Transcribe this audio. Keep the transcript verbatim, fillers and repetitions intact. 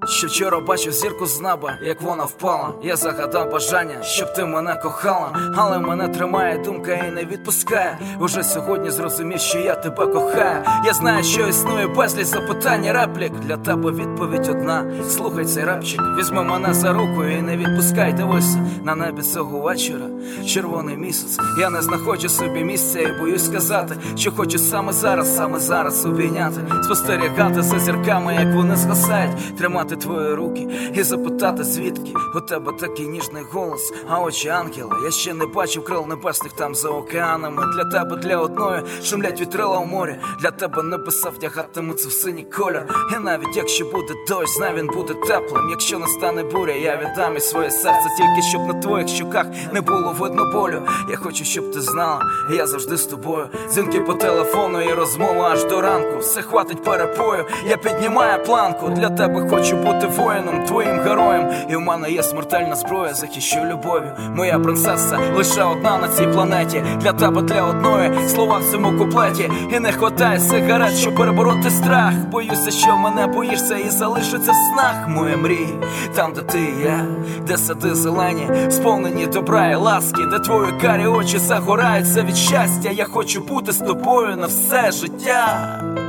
Що вчора бачив зірку з неба, як вона впала. Я загадав бажання, щоб ти мене кохала. Але мене тримає думка і не відпускає. Уже сьогодні зрозумів, що я тебе кохаю. Я знаю, що існує безліч запитань і реплік. Для тебе відповідь одна: слухай цей рапчик. Візьми мене за руку і не відпускай. Дивися на небі цього вечора, червоний місяць. Я не знаходжу собі місця і боюсь сказати, що хочу саме зараз, саме зараз обійняти, спостерігати за зірками, як вони згасають, тримати твої руки і запитати, звідки у тебе такий ніжний голос, а очі ангела. Я ще не бачив крил небесних там за океанами. Для тебе, для одної шумлять вітрила у морі. Для тебе небеса вдягатимуться в синій колір. І навіть якщо буде дощ, знай, він буде теплим. Якщо настане буря, я віддам і своє серце, тільки щоб на твоїх щоках не було видно болю. Я хочу, щоб ти знала, я завжди з тобою. Дзвінки по телефону і розмова аж до ранку. Все хватить перепою, я піднімаю планку. Для тебе хочу бути воїном, твоїм героєм. І в мене є смертельна зброя, захищу любов'ю. Моя принцеса лише одна на цій планеті. Для тебе, для одної слова в цьому куплеті. І не хватає сигарет, щоб перебороти страх. Боюся, що мене боїшся і залишиться в снах. Мої мрії, там де ти і я, де сади зелені, сповнені добра і ласки, де твої карі очі загораються від щастя. Я хочу бути з тобою на все життя.